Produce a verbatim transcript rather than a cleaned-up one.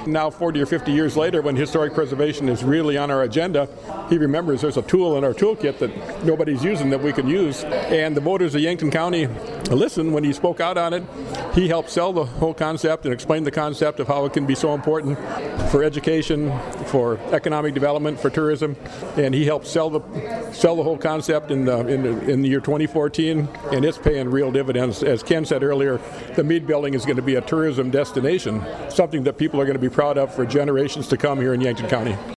Now forty or fifty years later, when historic preservation is really on our agenda, he remembers there's a tool in our toolkit that nobody's using that we can use. And the voters of Yankton County listened when he spoke out on it. He helped sell the whole concept and explain the concept of how it can be so important for education, for economic development, for tourism. And he helped sell the sell the whole concept in the, in the, in the year twenty fourteen, and it's paying real dividends. As Ken said earlier, the Mead Building is going to be a tourism destination, something that people are going to be proud of for generations to come here in Yankton County.